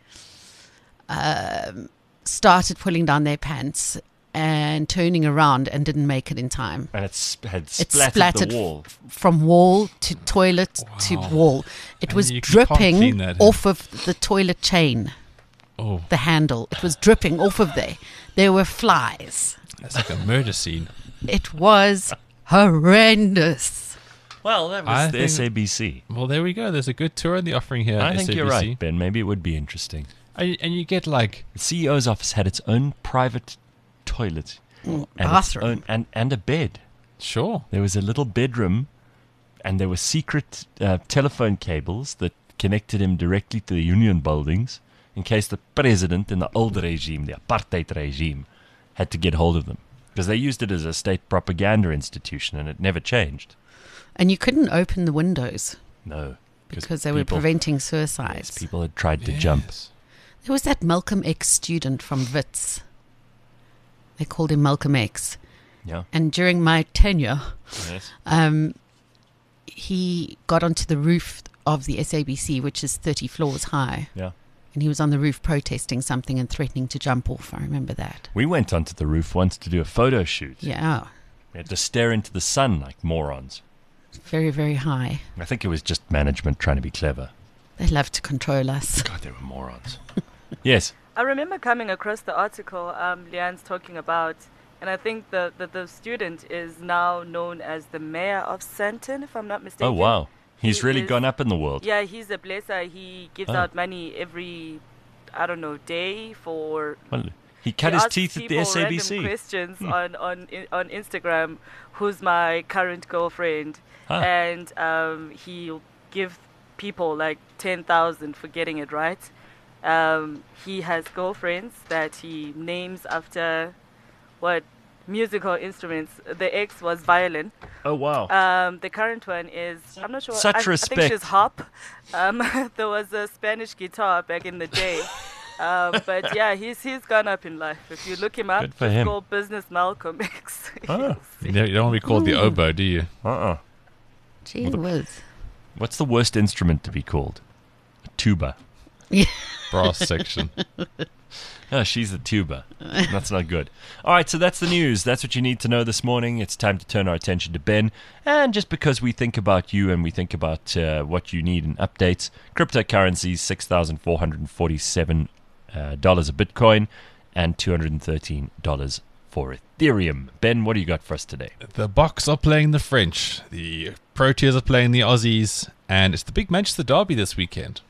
um, started pulling down their pants and turning around and didn't make it in time. And it sp- had It splattered, splattered the wall. f- from wall to toilet to Wow. wall. It And was you- you can't clean dripping that, huh? off of the toilet chain, Oh, the handle. It was dripping off of there. There were flies. that's like a murder scene. It was horrendous. Well, that was I the think- S A B C. Well, there we go. There's a good tour in the offering here. I at think S A B C. you're right, Ben. Maybe it would be interesting. And, and you get like The C E O's office had its own private toilet and its Bathroom. own, and, and a bed. sure. There was a little bedroom, and there were secret uh, telephone cables that connected him directly to the union buildings in case the president in the old regime, the apartheid regime, had to get hold of them. Because they used it as a state propaganda institution, and it never changed. And you couldn't open the windows No. because they were people- preventing Yes, suicides. people had tried to jump. Yes. There was that Malcolm X student from Wits. They called him Malcolm X. Yeah. And during my tenure, Yes. um, he got onto the roof of the S A B C, which is thirty floors high. Yeah. And he was on the roof protesting something and threatening to jump off. I remember that. We went onto the roof once to do a photo shoot. Yeah. We had to stare into the sun like morons. Very, very high. I think it was just management trying to be clever. They love to control us. God, they were morons. Yes. I remember coming across the article um, Leanne's talking about, and I think the, the, the student is now known as the mayor of Sandton, if I'm not mistaken. Oh, wow. He's He really is- gone up in the world. Yeah, he's a blesser. He gives Oh. out money every, I don't know, day for. Well, he cut he his asks teeth at the people S A B C. random questions on on i- on Instagram. Who's my current girlfriend? Huh. And um, he'll give people like ten thousand for getting it right. Um, he has girlfriends that he names after what musical instruments. The ex was violin. Oh, wow. Um, the current one is, I'm not sure. Such I, I respect. think she's harp. Um, there was a Spanish guitar back in the day. um, but yeah, he's he's gone up in life. If you look him up, Good for just him. call Business Malcolm X. Oh. You don't, you don't want to be called the oboe, do you? Uh-uh. Gee whiz. What's the worst instrument to be called? A tuba. Brass section. Oh, she's the tuba. That's not good. All right, so that's the news. That's what you need to know this morning. It's time to turn our attention to Ben. And just because we think about you and we think about uh, what you need in updates, cryptocurrencies, six thousand four hundred forty-seven dollars uh, a Bitcoin and two hundred thirteen dollars for Ethereum. Ben, what do you got for us today? The Bucks are playing the French. The Proteas are playing the Aussies. And it's the big Manchester derby this weekend.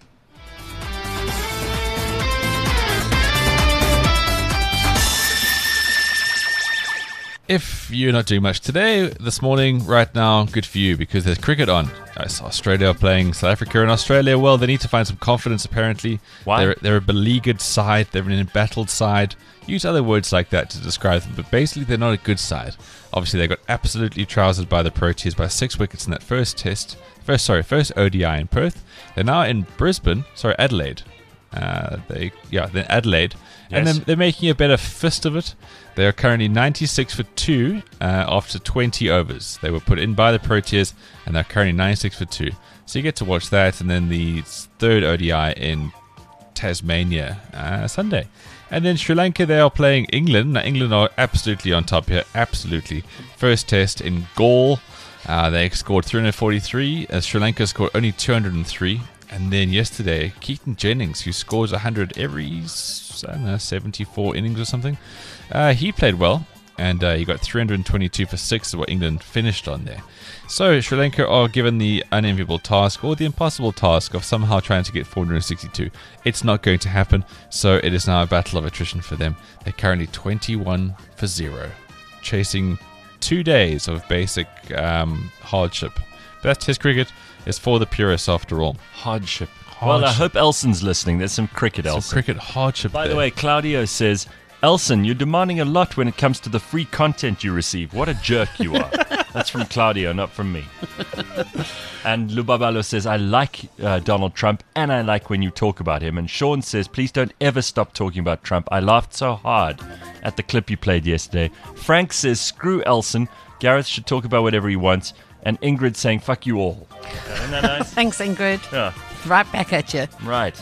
if you're not doing much today, this morning, right now, good for you because there's cricket on. I saw Australia playing South Africa and Australia. Well, they need to find some confidence, apparently. Why? They're, they're a beleaguered side. They're an embattled side. Use other words like that to describe them, but basically they're not a good side. Obviously, they got absolutely trousered by the Proteas by six wickets in that first test. First, sorry, first O D I in Perth. They're now in Brisbane, sorry, Adelaide. Uh, they yeah, then Adelaide, and Yes. then they're making a better fist of it. They are currently ninety-six for two uh, after twenty overs. They were put in by the Proteas, and they're currently ninety-six for two. So you get to watch that, and then the third O D I in Tasmania uh, Sunday. And then Sri Lanka, they are playing England. Now, England are absolutely on top here, absolutely. First test in Gaul, uh, they scored three hundred forty-three. Uh, Sri Lanka scored only two hundred three. And then yesterday, Keaton Jennings, who scores one hundred every, I don't know, seventy-four innings or something, uh, he played well, and uh, he got three hundred twenty-two for six, is what England finished on there. So Sri Lanka are given the unenviable task, or the impossible task, of somehow trying to get four hundred sixty-two. It's not going to happen, so it is now a battle of attrition for them. They're currently twenty-one for zero, chasing two days of basic um, hardship. But that's Test cricket. It's for the purists after all. Hardship. Well, I Hardship. hope Elson's listening. There's some cricket, Some Elson. cricket hardship By there. the way, Claudio says, Elson, you're demanding a lot when it comes to the free content you receive. What a jerk you are. That's from Claudio, not from me. And Lubabalo says, I like uh, Donald Trump, and I like when you talk about him. And Sean says, please don't ever stop talking about Trump. I laughed so hard at the clip you played yesterday. Frank says, screw Elson. Gareth should talk about whatever he wants. And Ingrid saying, fuck you all. Isn't that nice? Thanks, Ingrid. Yeah, Right back at you. right.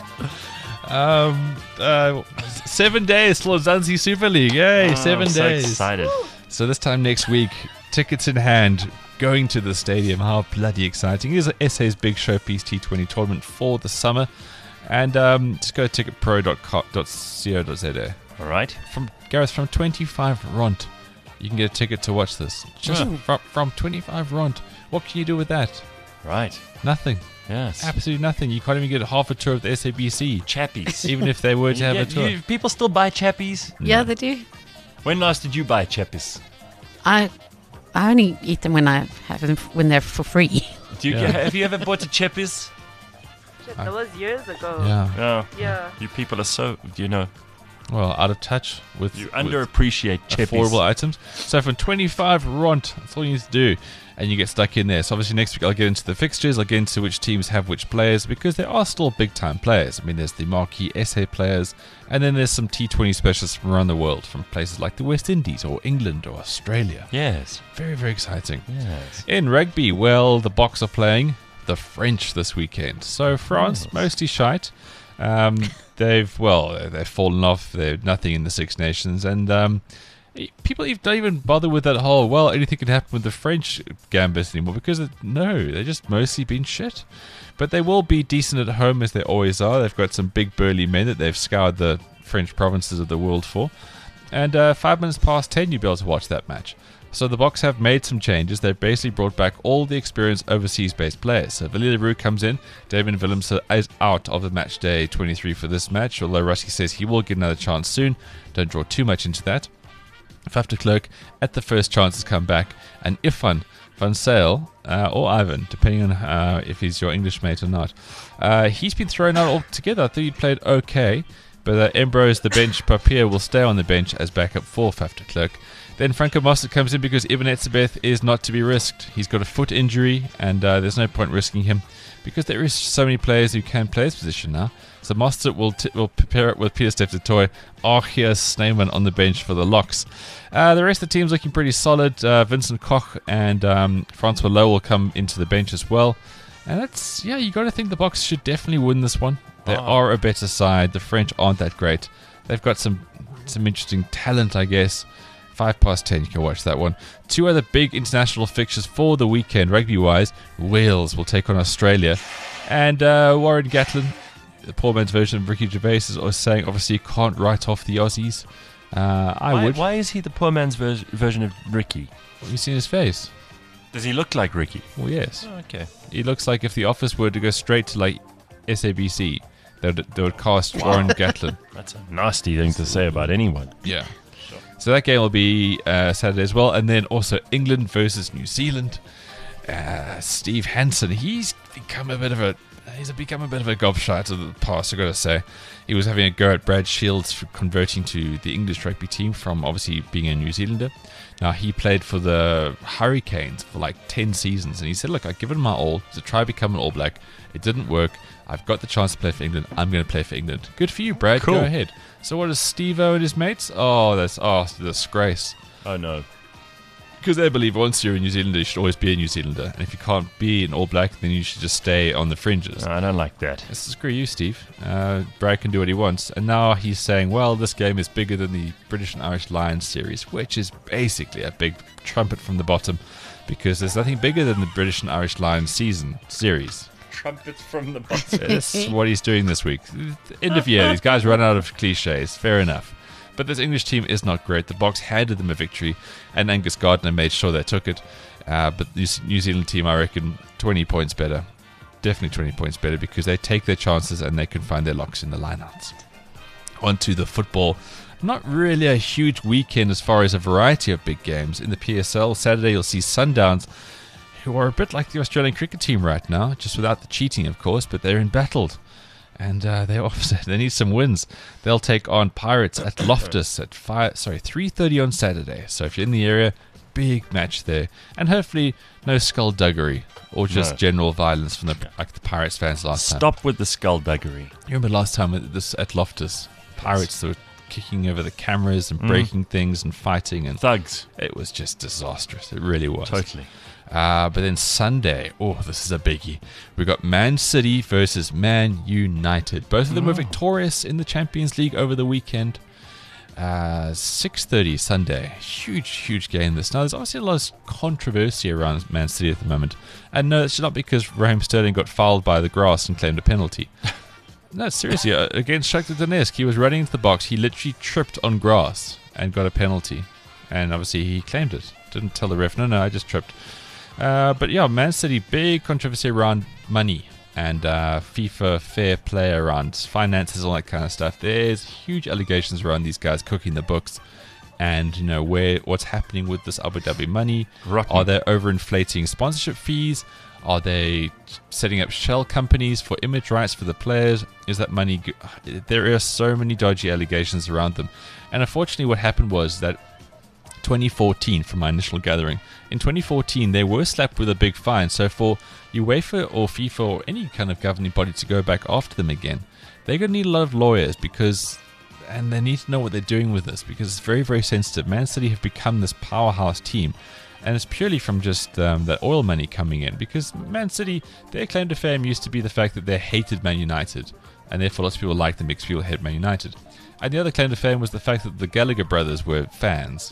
Um, uh, seven days till Zanzi Super League. Yay, Oh, seven I'm so days. excited. So this time next week, tickets in hand, going to the stadium. How bloody exciting. It is S A's big showpiece T twenty tournament for the summer. And um, just go to ticket pro dot co dot za. All right. From Gareth, from twenty-five rand, you can get a ticket to watch this. Just Yeah. from, from twenty-five rand. What can you do with that? Right. Nothing. Yes. Absolutely nothing. You can't even get half a tour of the S A B C, Chappies. even if they were to have Yeah, a tour. you- people still buy chappies? Yeah, they do. When last did you buy chappies? I I only eat them when I have them f- when they're for free. Do you, Yeah. Have you ever bought a chappies? Shit, that was years ago. Yeah. No. Yeah. You people are so, you know, Well, out of touch with, you with underappreciate chappies. affordable items. So from twenty-five rand, that's all you need to do, and you get stuck in there. So obviously next week I'll get into the fixtures, I'll get into which teams have which players, because there are still big time players. I mean, there's the marquee S A players, and then there's some T twenty specialists from around the world, from places like the West Indies or England or Australia. Yes. Very, very exciting. Yes. In rugby, well, the Boks are playing the French this weekend. So France, Yes. mostly shite. Um, they've, well, they've fallen off. They're nothing in the Six Nations. And um, people even- don't even bother with that whole, well, anything can happen with the French gambit anymore, because, it, no, they've just mostly been shit. But they will be decent at home, as they always are. They've got some big burly men that they've scoured the French provinces of the world for. And uh, five minutes past ten, you'll be able to watch that match. So the Boks have made some changes. They've basically brought back all the experienced overseas-based players. So Valileroux comes in. David Willems is out of the match day twenty-three for this match, although Rusty says he will get another chance soon. Don't draw too much into that. Faf de Klerk, at the first chance, has come back. And Ifan Van Sale, uh, or Ivan, depending on uh, if he's your English mate or not, uh, he's been thrown out altogether. I thought he played okay. But uh, Ambrose, the bench, Papier will stay on the bench as backup for Faf de Klerk. Then Franco Mostert comes in because Ibn Etzebeth is not to be risked. He's got a foot injury, and uh, there's no point risking him because there is so many players who can play his position now. So Mostert will t- will prepare it with Peter Steph du Toit, Archias Sneeman on the bench for the Locks. Uh, the rest of the team's looking pretty solid. Uh, Vincent Koch and um, Francois Lowe will come into the bench as well. And that's, yeah, you got to think the Boks should definitely win this one. They Oh. are a better side. The French aren't that great. They've got some some interesting talent, I guess. Five past ten, you can watch that one. Two other big international fixtures for the weekend, rugby-wise. Wales will take on Australia. And uh, Warren Gatland, the poor man's version of Ricky Gervais, is always saying, obviously, you can't write off the Aussies. Uh, I Why, would. why is he the poor man's ver- version of Ricky? Have you seen his face? Does he look like Ricky? Well, yes. Oh, okay. He looks like if the Office were to go straight to, like, S A B C, they would, they would cast Warren Gatland. That's a nasty thing to say about anyone. Yeah. So that game will be uh, Saturday as well. And then also England versus New Zealand. Uh, Steve Hansen, he's become a bit of a he's become a bit of a gobshite of the past, I've got to say. He was having a go at Brad Shields for converting to the English rugby team from obviously being a New Zealander. Now, he played for the Hurricanes for like ten seasons, and he said, look, I've given my all to try to become an All Black. It didn't work. I've got the chance to play for England. I'm going to play for England. Good for you, Brad. Cool. Go ahead. So what is Steve-O and his mates? Oh, that's oh, it's a disgrace. Oh, no. Because they believe once you're a New Zealander, you should always be a New Zealander. And if you can't be an All Black, then you should just stay on the fringes. No, I don't like that. Yes, screw you, Steve. Uh, Brad can do what he wants. And now he's saying, well, this game is bigger than the British and Irish Lions series, which is basically a big trumpet from the bottom, because there's nothing bigger than the British and Irish Lions season series. Trumpets from the bottom. That's what he's doing this week. End of year, these guys run out of cliches. Fair enough. But this English team is not great. The Box handed them a victory, and Angus Gardner made sure they took it. Uh, but the New Zealand team, I reckon, twenty points better. Definitely twenty points better, because they take their chances and they can find their locks in the lineouts. On to the football. Not really a huge weekend as far as a variety of big games. In the P S L, Saturday you'll see Sundowns, who are a bit like the Australian cricket team right now, just without the cheating, of course, but they're embattled. And uh, they offset. They need some wins. They'll take on Pirates at Loftus at five. Sorry, three thirty on Saturday. So if you're in the area, big match there, and hopefully no skullduggery or just No. general violence from the like the Pirates fans last time. Stop with the skullduggery. You remember last time at this at Loftus, Pirates were kicking over the cameras and breaking things and fighting, and Thugs. it was just disastrous. It really was. Totally. Uh, but then Sunday, oh, this is a biggie. We've got Man City versus Man United. Both of them were victorious in the Champions League over the weekend. Uh, six thirty Sunday. Huge, huge game this. Now, there's obviously a lot of controversy around Man City at the moment. And no, it's not because Raheem Sterling got fouled by the grass and claimed a penalty. No, seriously, uh, against Shakhtar Donetsk, he was running into the box. He literally tripped on grass and got a penalty. And obviously he claimed it. Didn't tell the ref, no, no, I just tripped. Uh, but yeah, Man City, big controversy around money and uh, FIFA fair play around finances, all that kind of stuff. There's huge allegations around these guys cooking the books, and you know where what's happening with this Abu Dhabi money. Rotten. Are they overinflating sponsorship fees? Are they setting up shell companies for image rights for the players? Is that money? Go- there are so many dodgy allegations around them, and unfortunately, what happened was that twenty fourteen, from my initial gathering, in twenty fourteen they were slapped with a big fine. So for UEFA or FIFA or any kind of governing body to go back after them again, they're going to need a lot of lawyers, because and they need to know what they're doing with this, because it's very, very sensitive. Man City have become this powerhouse team, and it's purely from just um, that oil money coming in, because Man City, their claim to fame used to be the fact that they hated Man United, and therefore lots of people liked them because people hate Man United. And the other claim to fame was the fact that the Gallagher brothers were fans.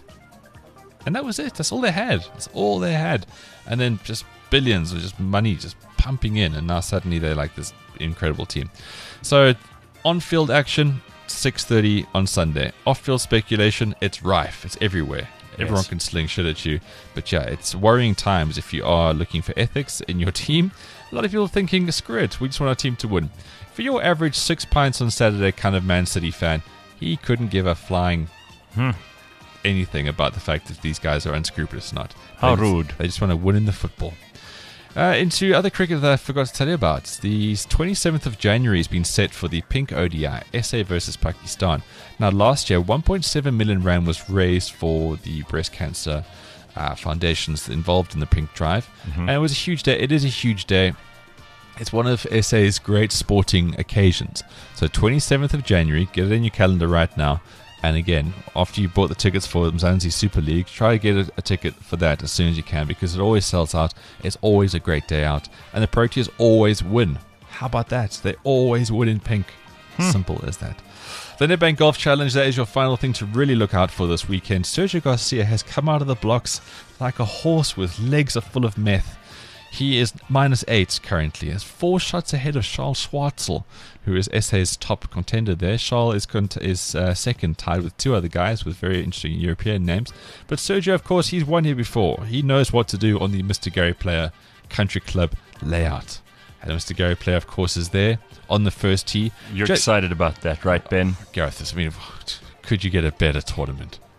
And that was it. That's all they had. That's all they had. And then just billions of just money just pumping in. And now suddenly they're like this incredible team. So on-field action, six thirty on Sunday. Off-field speculation, it's rife. It's everywhere. Everyone Yes. can sling shit at you. But yeah, it's worrying times if you are looking for ethics in your team. A lot of people are thinking, screw it, we just want our team to win. For your average six pints on Saturday kind of Man City fan, he couldn't give a flying... Hmm. anything about the fact that these guys are unscrupulous or not. How They just- rude. They just want to win in the football. Uh, into other cricket that I forgot to tell you about. The twenty-seventh of January has been set for the Pink O D I, S A versus Pakistan. Now, last year, one point seven million rand was raised for the breast cancer uh, foundations involved in the Pink Drive. And it was a huge day. It is a huge day. It's one of S A's great sporting occasions. So twenty-seventh of January, get it in your calendar right now. And again, after you bought the tickets for Mzansi Super League, try to get a, a ticket for that as soon as you can, because it always sells out. It's always a great day out. And the Proteas always win. How about that? They always win in pink. Simple as that. The Nedbank Golf Challenge, that is your final thing to really look out for this weekend. Sergio Garcia has come out of the blocks like a horse with legs are full of meth. He is minus eight currently. He's four shots ahead of Charles Schwartzel, who is S A's top contender there. Charles is, cont- is uh, second, tied with two other guys with very interesting European names. But Sergio, of course, he's won here before. He knows what to do on the Mister Gary Player Country Club layout. And Mister Gary Player, of course, is there on the first tee. You're Ja- excited about that, right, Ben? Gareth, I mean, could you get a better tournament?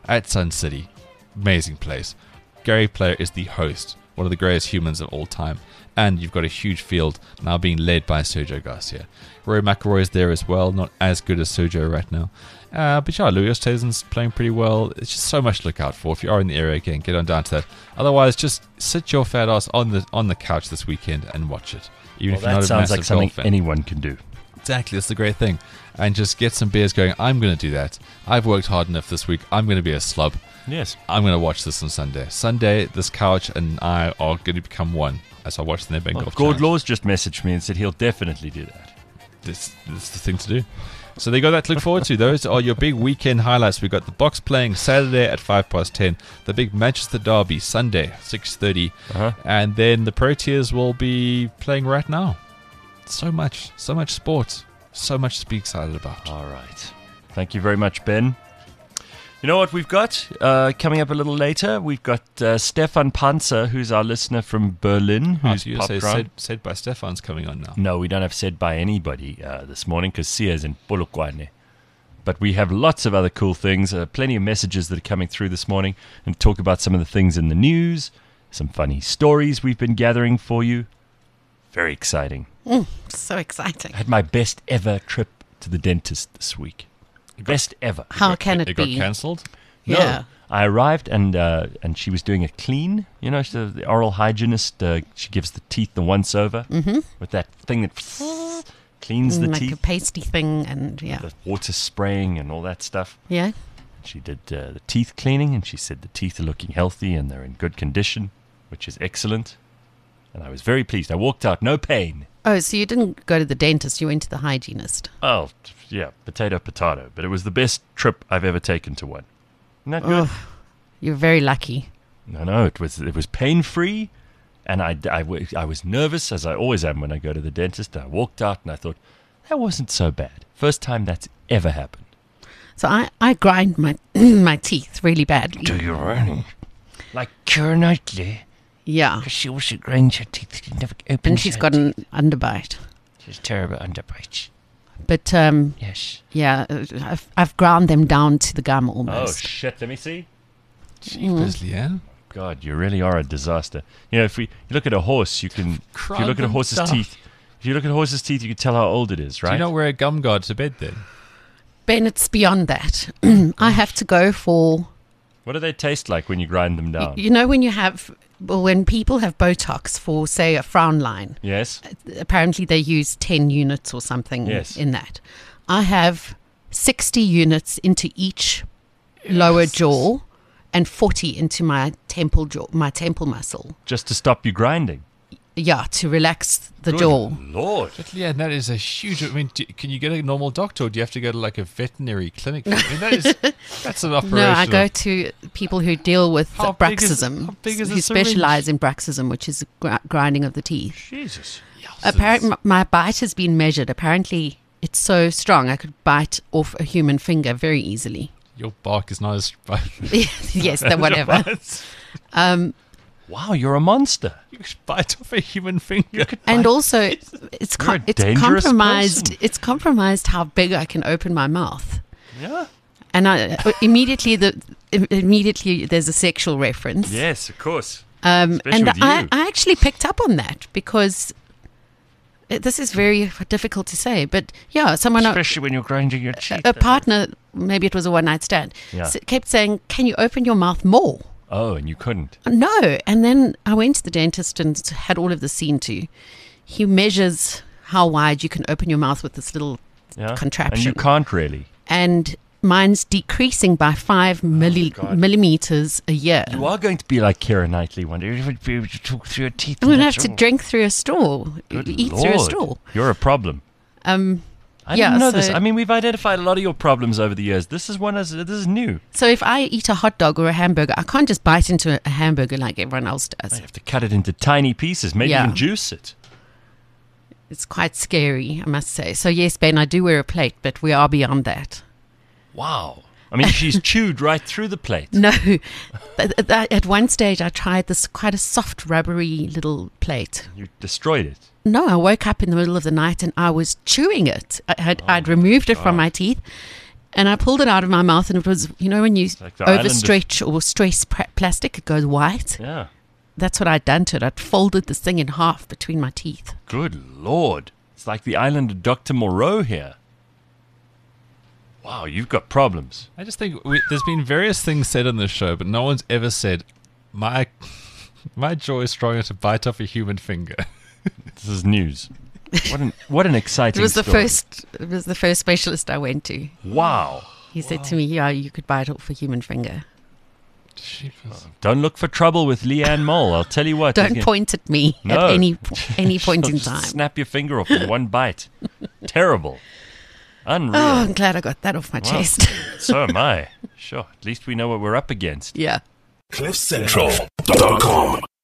at Sun City. Amazing place. Gary Player is the host, one of the greatest humans of all time. And you've got a huge field now being led by Sergio Garcia. Rory McIlroy is there as well, not as good as Sergio right now. Uh, but yeah, Louis Oosthuizen's playing pretty well. It's just so much to look out for. If you are in the area again, get on down to that. Otherwise, just sit your fat ass on the on the couch this weekend and watch it. Even Well, if you're that not a sounds massive like something golf fan. anyone can do. Exactly, that's the great thing. And just get some beers going. I'm going to do that. I've worked hard enough this week. I'm going to be a slub. Yes. I'm going to watch this on Sunday. Sunday, this couch and I are going to become one as I watch the Nedbank Well, Golf Gord Challenge. Laws just messaged me and said he'll definitely do that. This, this is the thing to do. So they got that to look forward to. Those are your big weekend highlights. We've got the box playing Saturday at five past ten. The big Manchester Derby Sunday, six thirty. Uh-huh. And then the Proteas will be playing right now. So much. So much sport. So much to be excited about. All right. Thank you very much, Ben. You know what we've got uh, coming up a little later? We've got uh, Stefan Panzer, who's our listener from Berlin, who's you popped say round. said, said by Stefan's coming on now. No, we don't have said by anybody uh, this morning because Sia's in Polokwane. But we have lots of other cool things, uh, plenty of messages that are coming through this morning, and talk about some of the things in the news, some funny stories we've been gathering for you. Very exciting. Mm, so exciting. I had my best ever trip to the dentist this week. Best ever. How can it, It got be? cancelled? No. Yeah. I arrived and uh, and she was doing a clean. You know, she, the oral hygienist, uh, she gives the teeth the once over Mm-hmm. with that thing that cleans the like teeth, a pasty thing, and yeah, the water spraying and all that stuff. yeah. She did uh, the teeth cleaning and she said the teeth are looking healthy and they're in good condition, which is excellent. And I was very pleased. I walked out, no pain. Oh, so you didn't go to the dentist; you went to the hygienist. Oh, yeah, potato, potato. But it was the best trip I've ever taken to one. Isn't that good? Oh, you're very lucky. No, no, it was it was pain free, and I, I, w- I was nervous as I always am when I go to the dentist. I walked out and I thought that wasn't so bad. First time that's ever happened. So I, I grind my my teeth really badly. you really? Like Keira Knightley, Yeah, because she also grinds her teeth. She never opens. and she's her got teeth. an underbite. She's terrible underbite. But um, Yes. yeah, uh, I've I've ground them down to the gum Oh almost. shit! Let me see. Jeepers, Leanne. God, you really are a disaster. You know, if we you look at a horse, you can. If you look at a them horse's down. teeth, if you look at a horse's teeth, you can tell how old it is, right? Do you not wear a gum guard to bed then? Ben, it's beyond that. I have to go for What do they taste like when you grind them down? you know when you have well when people have Botox for say a frown line. Yes. Apparently they use ten units or something Yes. in that. I have sixty units into each lower jaw and forty into my temple jaw, my temple muscle. Just to stop you grinding. Yeah, to relax the Good jaw. Lord. But Leanne, that is a huge. I mean, do, can you get a normal doctor, or do you have to go to like a veterinary clinic? I mean, that is that's an operation. No, I go of- to people who deal with How big is- bruxism, how big is who the syringe? specialize in bruxism, which is gr- grinding of the teeth. Jesus. Apparently, my bite has been measured. Apparently, it's so strong I could bite off a human finger very easily. Your bark is not as. Yes, the whatever. Um, Wow, you're a monster. You could bite off a human finger. and also, it's You're com- a it's dangerous compromised. person. It's compromised how big I can open my mouth. Yeah. And I immediately the immediately there's a sexual reference. Yes, of course. Um, Especially and with I, you. I actually picked up on that because it, this is very difficult to say. But yeah, someone, a, Especially when you're grinding your teeth. a partner, maybe it was a one night stand, Yeah. s- kept saying, "Can you open your mouth more?" Oh, and you couldn't. No. And then I went to the dentist and had all of this seen to. He measures how wide you can open your mouth with this little Yeah. contraption. And you can't really. And mine's decreasing by five milli- God. millimeters a year. You are going to be like Keira Knightley one day. You would be able to talk through your teeth. I'm going to and have to that's all. drink through a straw, Good eat Lord. through a straw. You're a problem. Um, I Yeah, didn't know this. so- I mean, we've identified a lot of your problems over the years. This is one. As this is new. so if I eat a hot dog or a hamburger, I can't just bite into a hamburger like everyone else does. You have to cut it into tiny pieces. Maybe Yeah. even juice it. It's quite scary, I must say. So yes, Ben, I do wear a plate, but we are beyond that. Wow. I mean, she's chewed right through the plate. No, Th- th- at one stage I tried this quite a soft, rubbery little plate. You destroyed it. No, I woke up in the middle of the night and I was chewing it. I had, I'd removed it from my teeth, And I pulled it out of my mouth, and it was, you know, when you like the island of- overstretch or stress pra- plastic, it goes white. Yeah. That's what I'd done to it. I'd folded this thing in half between my teeth. Good Lord. It's like the island of Doctor Moreau here. Wow, you've got problems. I just think we, there's been various things said on this show, but no one's ever said, my my jaw is strong enough to bite off a human finger. This is news. What an what an exciting It was the story. first. It was the first specialist I went to. Wow. He said to me, "Yeah, you could bite off a human finger. Jeepers. Don't look for trouble with Leanne Mole. I'll tell you what. Don't you can- point at me No. at any any point in Just time." Snap your finger off in one bite. Terrible. Unreal. Oh, I'm glad I got that off my Wow. chest. So am I. Sure. At least we know what we're up against. Yeah. cliff central dot com